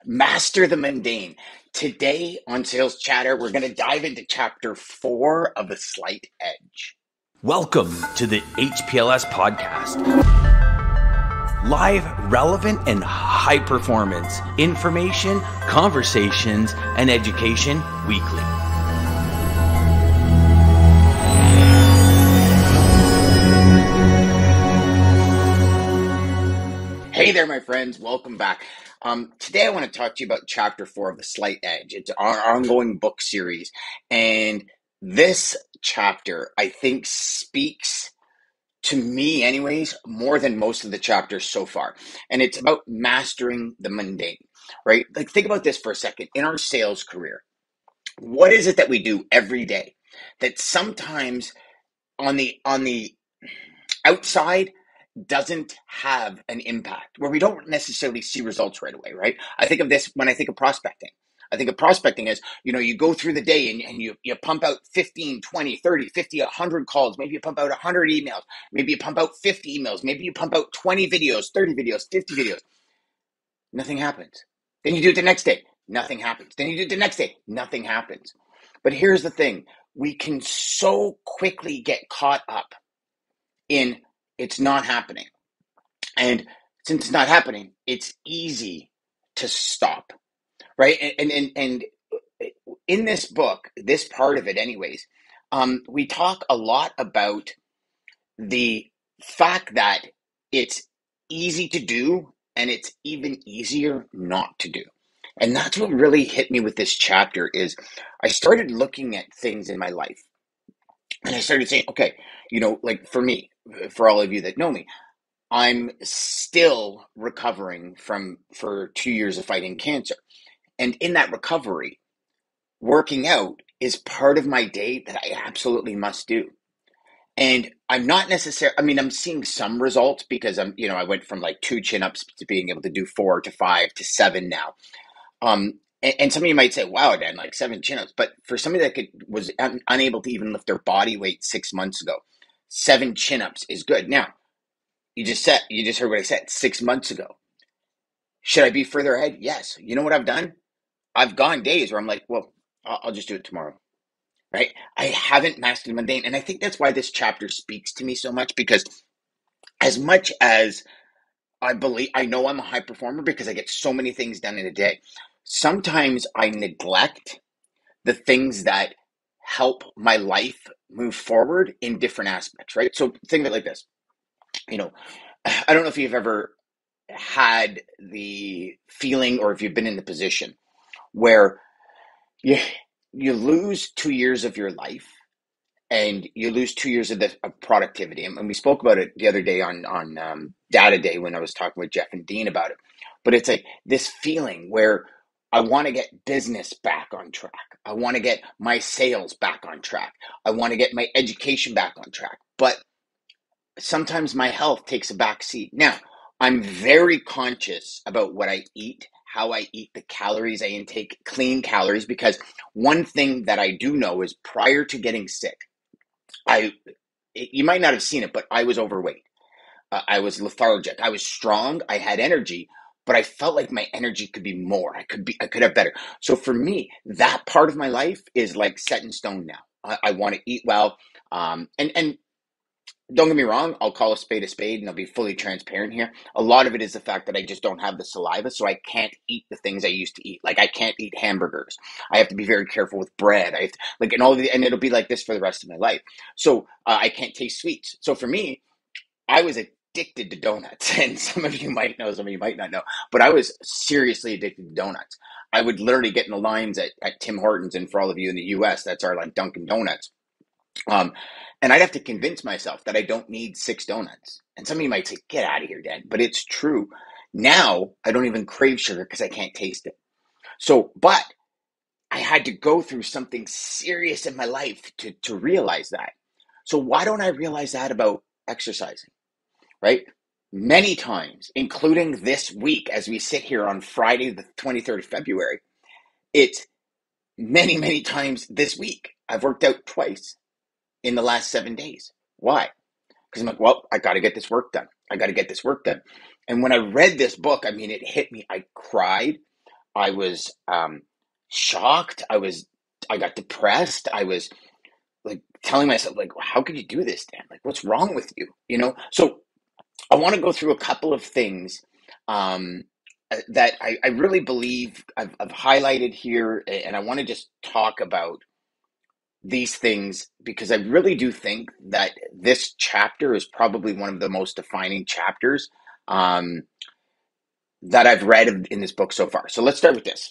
Master the Mundane. Today on Sales Chatter, we're going to dive into chapter 4 of The Slight Edge. Welcome to the HPLS podcast. Live, relevant, and high performance information, conversations, and education weekly. Hey there, my friends. Welcome back. Today I want to talk to you about chapter 4 of The Slight Edge. It's our ongoing book series. And this chapter, I think, speaks to me anyways, more than most of the chapters so far. And it's about mastering the mundane, right? Like, think about this for a second. In our sales career, what is it that we do every day that sometimes on the outside doesn't have an impact, where we don't necessarily see results right away, right? I think of this when I think of prospecting. I think of prospecting as, you go through the day and you pump out 15, 20, 30, 50, 100 calls. Maybe you pump out 100 emails. Maybe you pump out 50 emails. Maybe you pump out 20 videos, 30 videos, 50 videos. Nothing happens. Then you do it the next day. Nothing happens. Then you do it the next day. Nothing happens. But here's the thing. We can so quickly get caught up in it's not happening. And since it's not happening, it's easy to stop, right? And in this book, this part of it anyways, we talk a lot about the fact that it's easy to do and it's even easier not to do. And that's what really hit me with this chapter is I started looking at things in my life and I started saying, okay, like for me, for all of you that know me, I'm still recovering for 2 years of fighting cancer. And in that recovery, working out is part of my day that I absolutely must do. And I'm not necessarily, I'm seeing some results because I went from like 2 chin-ups to being able to do 4 to 5 to 7 now. And some of you might say, wow, Dan, like 7 chin-ups. But for somebody that was unable to even lift their body weight 6 months ago, 7 chin-ups is good. Now, you just heard what I said 6 months ago. Should I be further ahead? Yes. You know what I've done? I've gone days where I'm like, well, I'll just do it tomorrow. Right? I haven't mastered mundane. And I think that's why this chapter speaks to me so much, because as much as I know I'm a high performer because I get so many things done in a day, sometimes I neglect the things that help my life move forward in different aspects, right? So think of it like this. I don't know if you've ever had the feeling or if you've been in the position where you lose 2 years of your life and you lose 2 years of productivity. And we spoke about it the other day on Data Day when I was talking with Jeff and Dean about it. But it's like this feeling where I want to get business back on track. I want to get my sales back on track. I want to get my education back on track. But sometimes my health takes a back seat. Now, I'm very conscious about what I eat, how I eat, the calories I intake, clean calories, because one thing that I do know is prior to getting sick, you might not have seen it, but I was overweight. I was lethargic. I was strong. I had energy, but I felt like my energy could be more. I could have better. So for me, that part of my life is like set in stone now. I want to eat well. And don't get me wrong, I'll call a spade, and I'll be fully transparent here. A lot of it is the fact that I just don't have the saliva, so I can't eat the things I used to eat. Like, I can't eat hamburgers. I have to be very careful with bread. I have to, and it'll be like this for the rest of my life. So I can't taste sweets. So for me, I was addicted to donuts, and some of you might know, some of you might not know, but I was seriously addicted to donuts. I would literally get in the lines at Tim Hortons, and for all of you in the US, that's our like Dunkin' Donuts. And I'd have to convince myself that I don't need 6 donuts. And some of you might say, get out of here, Dad. But it's true. Now, I don't even crave sugar because I can't taste it. So, but I had to go through something serious in my life to realize that. So why don't I realize that about exercising, right? Many times, including this week, as we sit here on Friday, the 23rd of February, it's many, many times this week. I've worked out twice in the last 7 days. Why? Because I'm like, well, I got to get this work done. I got to get this work done. And when I read this book, it hit me. I cried. I was shocked. I got depressed. I was like telling myself, like, how could you do this, Dan? Like, what's wrong with you? So I want to go through a couple of things um, that I really believe I've highlighted here, and I want to just talk about these things because I really do think that this chapter is probably one of the most defining chapters um, that I've read in this book so far. So let's start with this.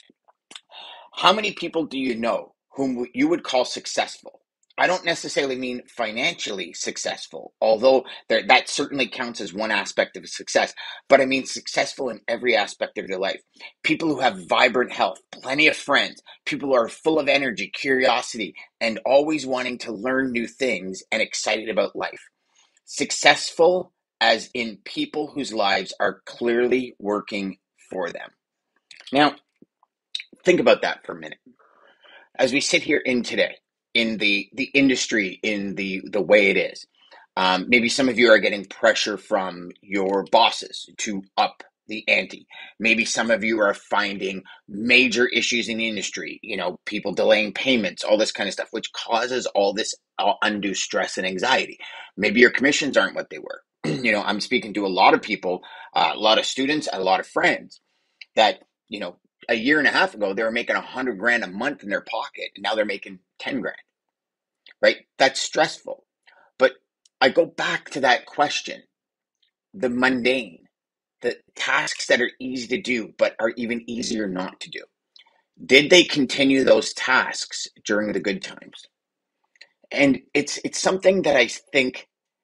How many people do you know whom you would call successful? I don't necessarily mean financially successful, although that certainly counts as one aspect of success, but I mean successful in every aspect of their life. People who have vibrant health, plenty of friends, people who are full of energy, curiosity, and always wanting to learn new things and excited about life. Successful as in people whose lives are clearly working for them. Now, think about that for a minute as we sit here in today, in the industry, in the way it is. Maybe some of you are getting pressure from your bosses to up the ante. Maybe some of you are finding major issues in the industry, people delaying payments, all this kind of stuff, which causes all this undue stress and anxiety. Maybe your commissions aren't what they were. I'm speaking to a lot of people, a lot of students, a lot of friends that, a year and a half ago, they were making 100 grand a month in their pocket, and now they're making 10 grand, right? That's stressful. But I go back to that question, the mundane, the tasks that are easy to do, but are even easier not to do. Did they continue those tasks during the good times? And it's something that I think,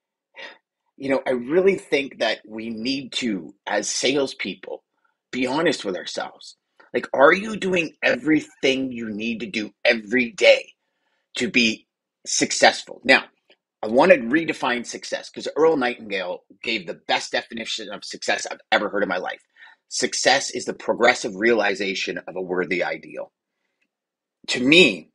I really think that we need to, as salespeople, be honest with ourselves. Like, are you doing everything you need to do every day to be successful? Now, I want to redefine success because Earl Nightingale gave the best definition of success I've ever heard in my life. Success is the progressive realization of a worthy ideal. To me,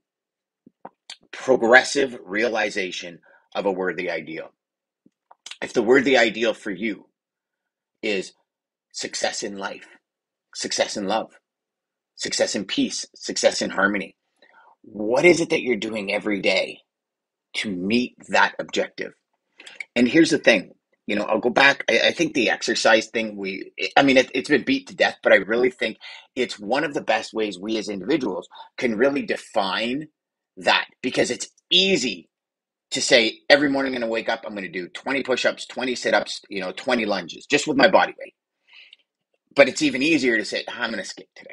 progressive realization of a worthy ideal. If the worthy ideal for you is success in life, success in love, success in peace, success in harmony, what is it that you're doing every day to meet that objective? And here's the thing, I'll go back. I think the exercise thing, it's been beat to death, but I really think it's one of the best ways we as individuals can really define that, because it's easy to say every morning I'm going to wake up, I'm going to do 20 push-ups, 20 sit-ups, 20 lunges just with my body weight. But it's even easier to say, I'm going to skip today.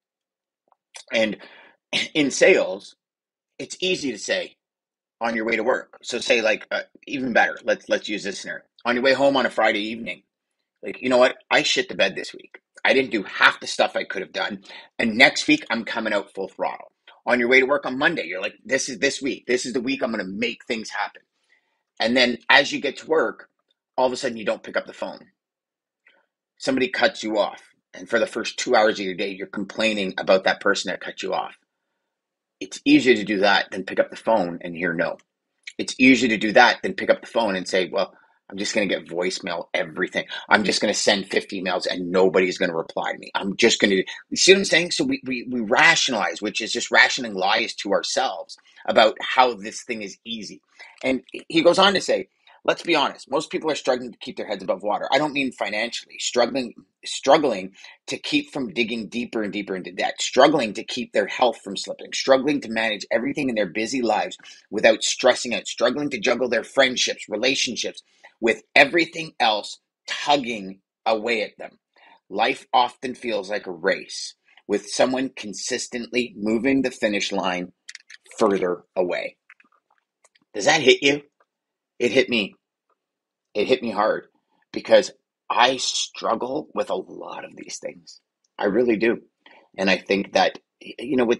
And in sales, it's easy to say on your way to work. So say even better, let's use this scenario. On your way home on a Friday evening, like, you know what? I shit the bed this week. I didn't do half the stuff I could have done. And next week, I'm coming out full throttle. On your way to work on Monday, you're like, this is this week. This is the week I'm going to make things happen. And then as you get to work, all of a sudden you don't pick up the phone. Somebody cuts you off. And for the first 2 hours of your day, you're complaining about that person that cut you off. It's easier to do that than pick up the phone and hear no. It's easier to do that than pick up the phone and say, well, I'm just going to get voicemail everything. I'm just going to send 50 emails and nobody's going to reply to me. I'm just going to, you see what I'm saying? So we rationalize, which is just rationing lies to ourselves about how this thing is easy. And he goes on to say, let's be honest. Most people are struggling to keep their heads above water. I don't mean financially, struggling to keep from digging deeper and deeper into debt, struggling to keep their health from slipping, struggling to manage everything in their busy lives without stressing out, struggling to juggle their friendships, relationships, with everything else tugging away at them. Life often feels like a race with someone consistently moving the finish line further away. Does that hit you? It hit me. It hit me hard because I struggle with a lot of these things. I really do. And I think that, with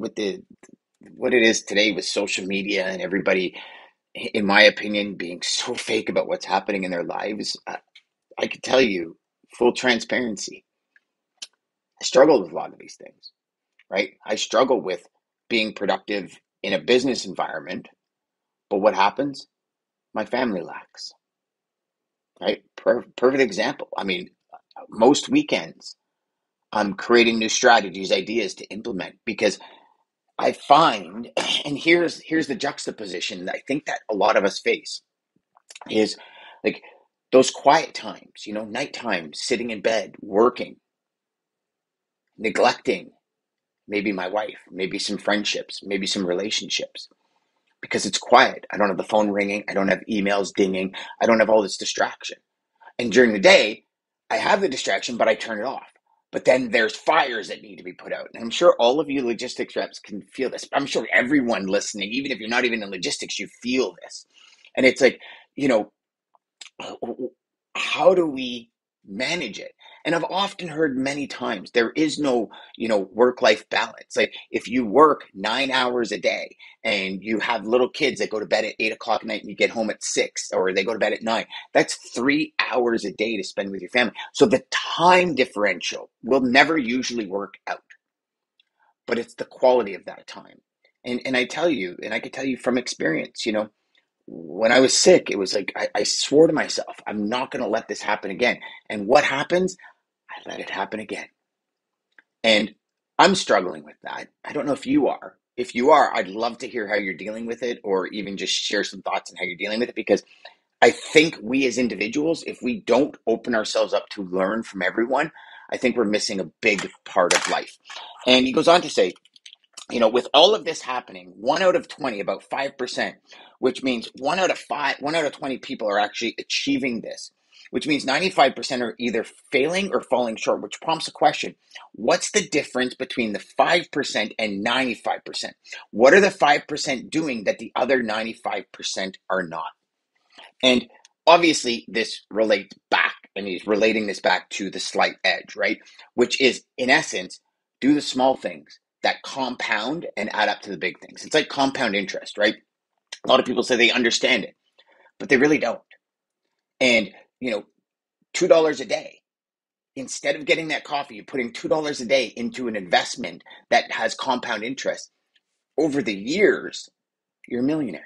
what it is today with social media and everybody, in my opinion, being so fake about what's happening in their lives, I could tell you, full transparency, I struggle with a lot of these things, right? I struggle with being productive in a business environment, but what happens? My family lacks, right? Perfect example. I mean, most weekends, I'm creating new strategies, ideas to implement because I find, and here's the juxtaposition that I think that a lot of us face is like those quiet times, nighttime, sitting in bed, working, neglecting maybe my wife, maybe some friendships, maybe some relationships because it's quiet. I don't have the phone ringing. I don't have emails dinging. I don't have all this distraction. And during the day, I have the distraction, but I turn it off. But then there's fires that need to be put out. And I'm sure all of you logistics reps can feel this. I'm sure everyone listening, even if you're not even in logistics, you feel this. And it's like, you know, how do we manage it? And I've often heard many times there is no, work-life balance. Like if you work 9 hours a day and you have little kids that go to bed at 8 o'clock at night and you get home at 6, or they go to bed at 9, that's 3 hours a day to spend with your family. So the time differential will never usually work out, but it's the quality of that time. And I tell you, and I can tell you from experience, when I was sick, it was like I swore to myself, I'm not going to let this happen again. And what happens? I let it happen again. And I'm struggling with that. I don't know if you are. If you are, I'd love to hear how you're dealing with it, or even just share some thoughts on how you're dealing with it, because I think we as individuals, if we don't open ourselves up to learn from everyone, I think we're missing a big part of life. And he goes on to say, with all of this happening, 1 out of 20, about 5%, which means 1 out of 20 people are actually achieving this, which means 95% are either failing or falling short, which prompts a question. What's the difference between the 5% and 95%? What are the 5% doing that the other 95% are not? And obviously this relates back, and he's relating this back to the slight edge, right? Which is, in essence, do the small things that compound and add up to the big things. It's like compound interest, right? A lot of people say they understand it, but they really don't. And, $2 a day, instead of getting that coffee, you're putting $2 a day into an investment that has compound interest. Over the years, you're a millionaire.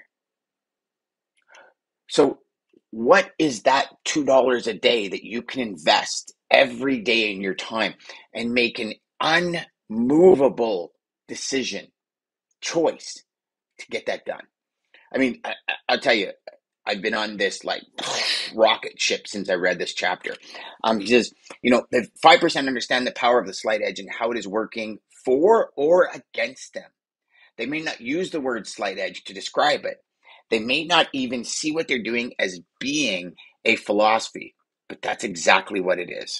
So what is that $2 a day that you can invest every day in your time and make an unmovable decision, choice to get that done? I mean, I'll tell you, I've been on this like rocket ship since I read this chapter. He says, the 5% understand the power of the slight edge and how it is working for or against them. They may not use the word slight edge to describe it. They may not even see what they're doing as being a philosophy, but that's exactly what it is.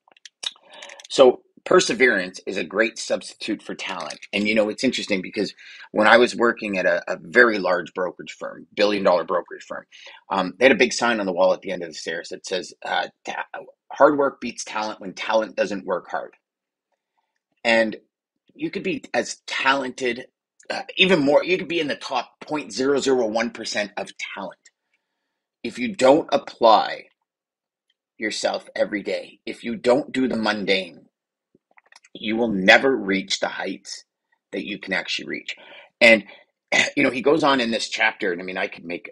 So perseverance is a great substitute for talent. And, it's interesting because when I was working at a very large brokerage firm, billion-dollar brokerage firm, they had a big sign on the wall at the end of the stairs that says, hard work beats talent when talent doesn't work hard. And you could be as talented, even more, you could be in the top 0.001% of talent. If you don't apply yourself every day, if you don't do the mundane, you will never reach the heights that you can actually reach. And, he goes on in this chapter, and I mean, I could make,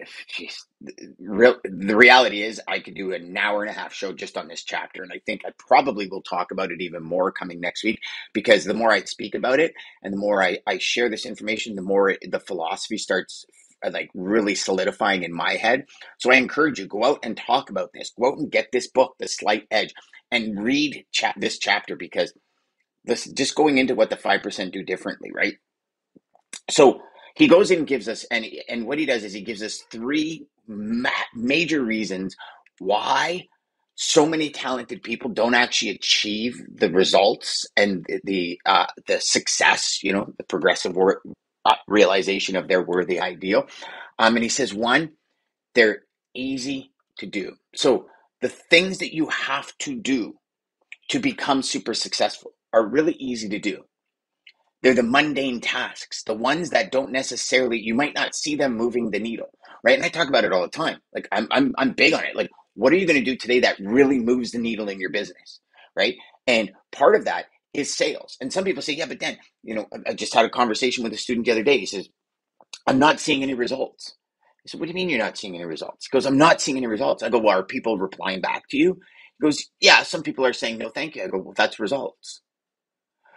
the reality is I could do an hour and a half show just on this chapter. And I think I probably will talk about it even more coming next week, because the more I speak about it and the more I share this information, the more the philosophy starts like really solidifying in my head. So I encourage you, go out and talk about this, go out and get this book, The Slight Edge, and read this chapter, because this just going into what the 5% do differently, right? So he goes in and gives us, and what he does is he gives us three major reasons why so many talented people don't actually achieve the results and the success, the progressive realization of their worthy ideal. And he says, one, they're easy to do. So the things that you have to do to become super successful are really easy to do. They're the mundane tasks, the ones that don't necessarily, you might not see them moving the needle, right? And I talk about it all the time. Like I'm big on it. Like, what are you going to do today that really moves the needle in your business, right? And part of that is sales. And some people say, yeah, but then, I just had a conversation with a student the other day. He says, I'm not seeing any results. I said, what do you mean you're not seeing any results? He goes, I'm not seeing any results. I go, well, are people replying back to you? He goes, yeah, some people are saying no, thank you. I go, well, that's results.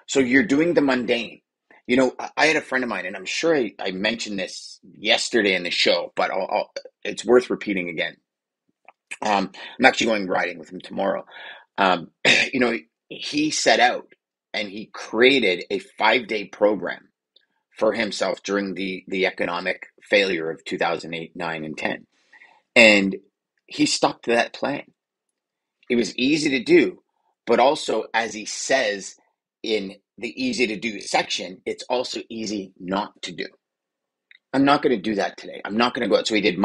So you're doing the mundane. I had a friend of mine, and I'm sure I mentioned this yesterday in the show, but it's worth repeating again. I'm actually going riding with him tomorrow. Um, you know, he set out and he created a 5-day program for himself during the economic failure of 2008, 9, and 10. And he stuck to that plan. It was easy to do, but also, as he says in the easy to do section, it's also easy not to do. I'm not going to do that today. I'm not going to go out. So he did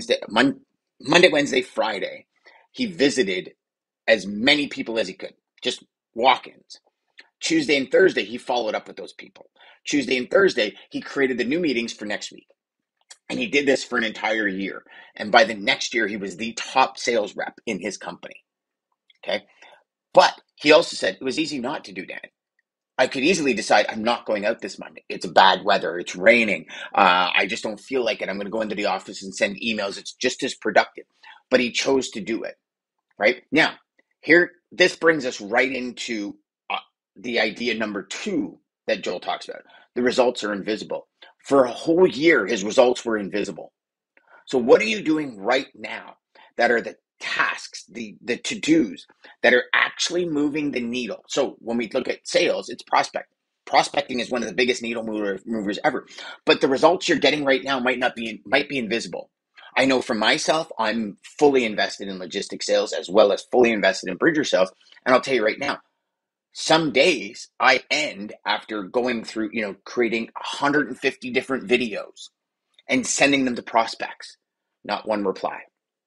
Monday, Wednesday, Friday. He visited as many people as he could, just walk-ins. Tuesday and Thursday, he followed up with those people. Tuesday and Thursday, he created the new meetings for next week. And he did this for an entire year. And by the next year, he was the top sales rep in his company. Okay. But he also said it was easy not to do, Dan. I could easily decide I'm not going out this Monday. It's bad weather. It's raining. I just don't feel like it. I'm going to go into the office and send emails. It's just as productive. But he chose to do it. Right now, this brings us right into the idea number 2 that Joel talks about. The results are invisible. For a whole year, his results were invisible. So what are you doing right now that are the tasks, the to-dos that are actually moving the needle? So when we look at sales, it's prospecting. Prospecting is one of the biggest needle movers ever. But the results you're getting right now might be invisible. I know for myself, I'm fully invested in logistics sales as well as fully invested in Bridger sales. And I'll tell you right now, some days I end after going through, creating 150 different videos and sending them to prospects. Not one reply.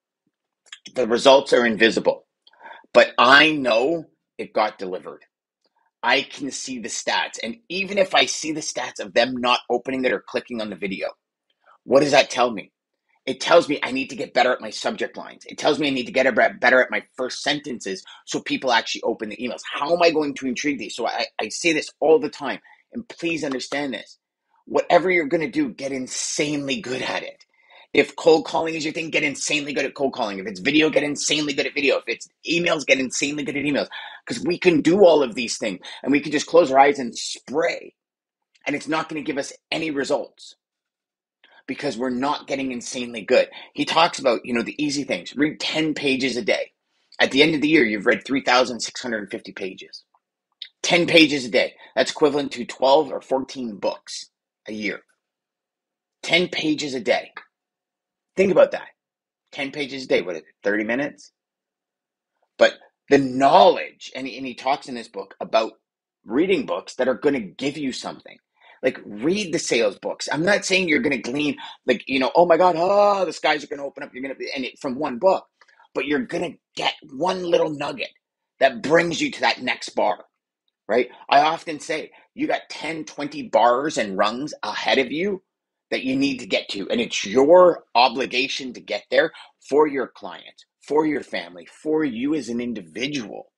The results are invisible, but I know it got delivered. I can see the stats. And even if I see the stats of them not opening it or clicking on the video, what does that tell me? It tells me I need to get better at my subject lines. It tells me I need to get better at my first sentences so people actually open the emails. How am I going to intrigue these? So I say this all the time, and please understand this. Whatever you're going to do, get insanely good at it. If cold calling is your thing, get insanely good at cold calling. If it's video, get insanely good at video. If it's emails, get insanely good at emails. Because we can do all of these things, and we can just close our eyes and spray, and it's not going to give us any results because we're not getting insanely good. He talks about, the easy things. Read 10 pages a day. At the end of the year, you've read 3,650 pages. 10 pages a day. That's equivalent to 12 or 14 books a year. 10 pages a day. Think about that. 10 pages a day. What is it, 30 minutes? But the knowledge, and he talks in this book about reading books that are going to give you something. Like, read the sales books. I'm not saying you're going to glean, oh my God, the skies are going to open up. You're going to, and it from one book, but you're going to get one little nugget that brings you to that next bar, right? I often say you got 10, 20 bars and rungs ahead of you that you need to get to. And it's your obligation to get there for your clients, for your family, for you as an individual,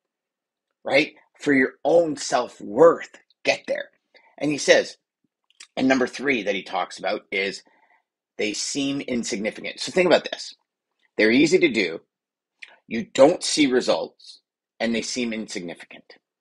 right? For your own self-worth, get there. And he says, and number 3 that he talks about is they seem insignificant. So think about this. They're easy to do. You don't see results, and they seem insignificant.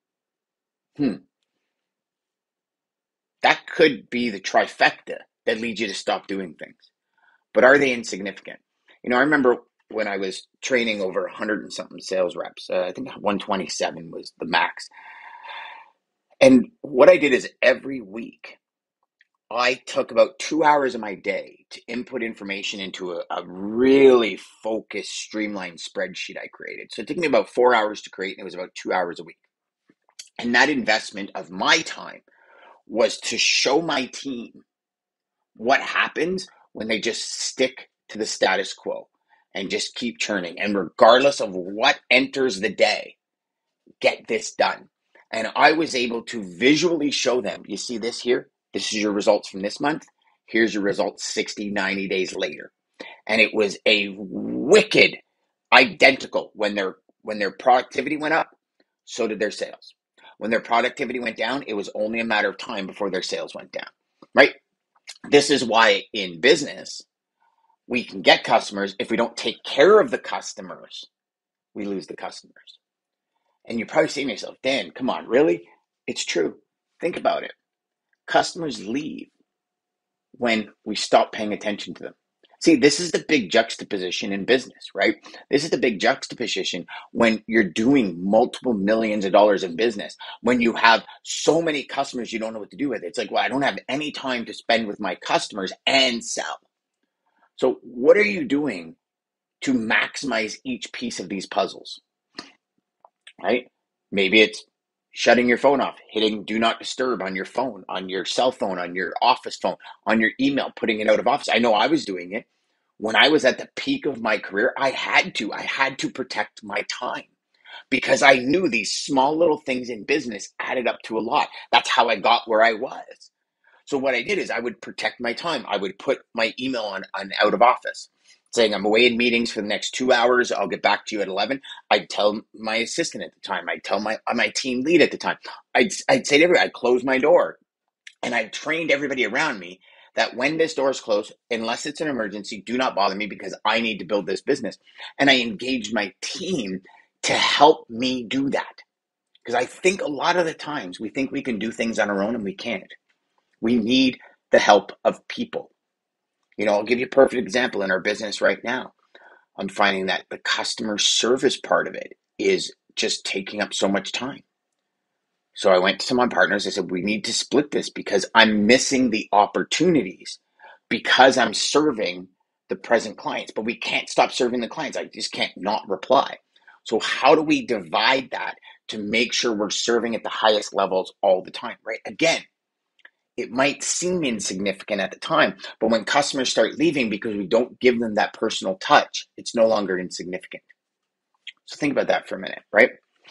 That could be the trifecta that leads you to stop doing things. But are they insignificant? I remember when I was training over 100 and something sales reps, I think 127 was the max. And what I did is every week, I took about 2 hours of my day to input information into a really focused, streamlined spreadsheet I created. So it took me about 4 hours to create, and it was about 2 hours a week. And that investment of my time was to show my team what happens when they just stick to the status quo and just keep churning. And regardless of what enters the day, get this done. And I was able to visually show them, you see this here? This is your results from this month. Here's your results 60, 90 days later. And it was a wicked identical. When their productivity went up, so did their sales. When their productivity went down, it was only a matter of time before their sales went down, right? This is why in business, we can get customers. If we don't take care of the customers, we lose the customers. And you're probably saying to yourself, Dan, come on, really? It's true. Think about it. Customers leave when we stop paying attention to them. See, this is the big juxtaposition in business, right? This is the big juxtaposition when you're doing multiple millions of dollars in business, when you have so many customers you don't know what to do with it. It's like, well, I don't have any time to spend with my customers and sell. So, what are you doing to maximize each piece of these puzzles, right? Maybe it's shutting your phone off, hitting do not disturb on your phone, on your cell phone, on your office phone, on your email, putting it out of office. I know I was doing it. When I was at the peak of my career, I had to protect my time because I knew these small little things in business added up to a lot. That's how I got where I was. So what I did is I would protect my time. I would put my email on out of office saying I'm away in meetings for the next 2 hours. I'll get back to you at 11. I'd tell my assistant at the time. I'd tell my team lead at the time. I'd say to everybody, I'd close my door. And I trained everybody around me that when this door is closed, unless it's an emergency, do not bother me because I need to build this business. And I engaged my team to help me do that. Because I think a lot of the times we think we can do things on our own and we can't. We need the help of people. I'll give you a perfect example in our business right now. I'm finding that the customer service part of it is just taking up so much time. So I went to my partners. I said, we need to split this because I'm missing the opportunities because I'm serving the present clients, but we can't stop serving the clients. I just can't not reply. So how do we divide that to make sure we're serving at the highest levels all the time, right? Again, it might seem insignificant at the time, but when customers start leaving because we don't give them that personal touch, it's no longer insignificant. So think about that for a minute, right?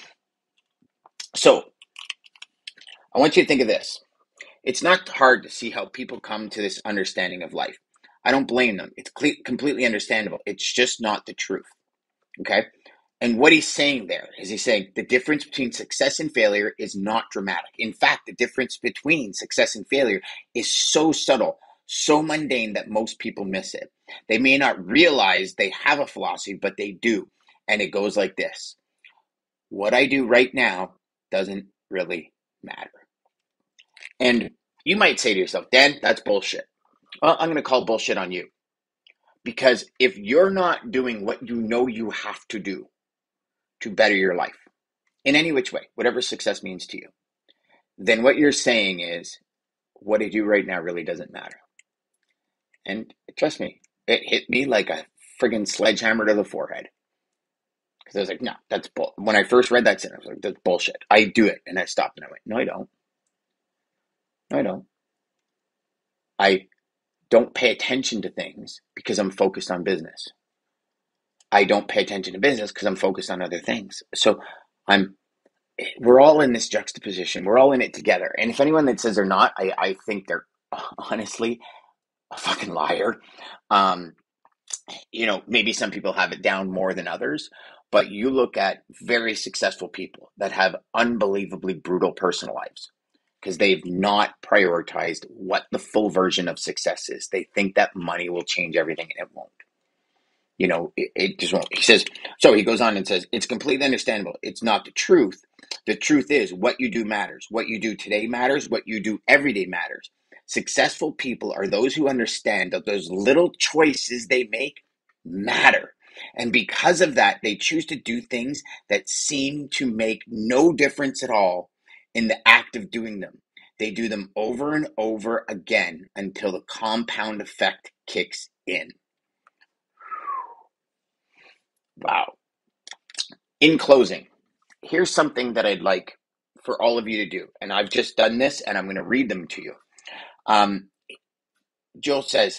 So I want you to think of this. It's not hard to see how people come to this understanding of life. I don't blame them. It's completely understandable. It's just not the truth. Okay? And what he's saying there is he's saying the difference between success and failure is not dramatic. In fact, the difference between success and failure is so subtle, so mundane that most people miss it. They may not realize they have a philosophy, but they do. And it goes like this. What I do right now doesn't really matter. And you might say to yourself, Dan, that's bullshit. Well, I'm going to call bullshit on you. Because if you're not doing what you know you have to do to better your life, in any which way, whatever success means to you, then what you're saying is, what I do right now really doesn't matter. And trust me, it hit me like a friggin' sledgehammer to the forehead. Because I was like, no, that's bull. When I first read that sentence, I was like, that's bullshit. I do it. And I stopped and I went, no, I don't. No, I don't. I don't pay attention to things because I'm focused on business. I don't pay attention to business because I'm focused on other things. So we're all in this juxtaposition. We're all in it together. And if anyone that says they're not, I think they're honestly a fucking liar. Maybe some people have it down more than others, but you look at very successful people that have unbelievably brutal personal lives because they've not prioritized what the full version of success is. They think that money will change everything and it won't. It just won't. He says, so he goes on and says, it's completely understandable. It's not the truth. The truth is what you do matters. What you do today matters. What you do every day matters. Successful people are those who understand that those little choices they make matter. And because of that, they choose to do things that seem to make no difference at all in the act of doing them. They do them over and over again until the compound effect kicks in. Wow. In closing, here's something that I'd like for all of you to do. And I've just done this and I'm going to read them to you. Joel says,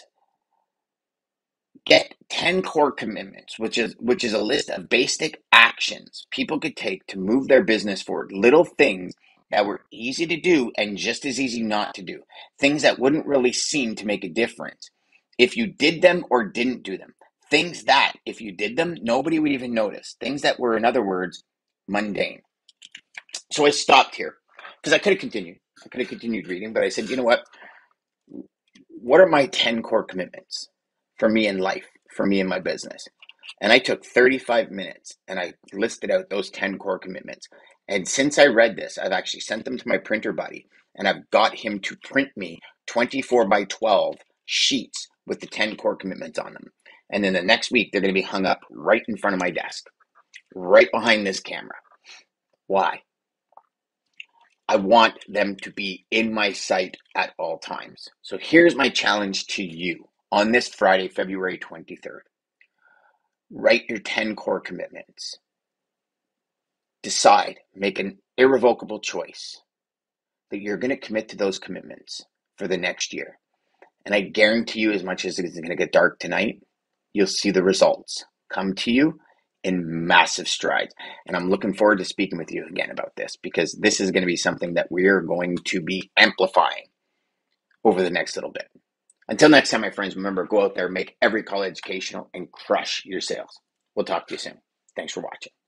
get 10 core commitments, which is a list of basic actions people could take to move their business forward. Little things that were easy to do and just as easy not to do. Things that wouldn't really seem to make a difference if you did them or didn't do them. Things that, if you did them, nobody would even notice. Things that were, in other words, mundane. So I stopped here because I could have continued. I could have continued reading, but I said, you know what? What are my 10 core commitments for me in life, for me in my business? And I took 35 minutes and I listed out those 10 core commitments. And since I read this, I've actually sent them to my printer buddy and I've got him to print me 24 by 12 sheets with the 10 core commitments on them. And then the next week, they're going to be hung up right in front of my desk, right behind this camera. Why? I want them to be in my sight at all times. So here's my challenge to you on this Friday, February 23rd. Write your 10 core commitments. Decide, make an irrevocable choice that you're going to commit to those commitments for the next year. And I guarantee you, as much as it's going to get dark tonight, you'll see the results come to you in massive strides. And I'm looking forward to speaking with you again about this, because this is going to be something that we're going to be amplifying over the next little bit. Until next time, my friends, remember, go out there, make every call educational, and crush your sales. We'll talk to you soon. Thanks for watching.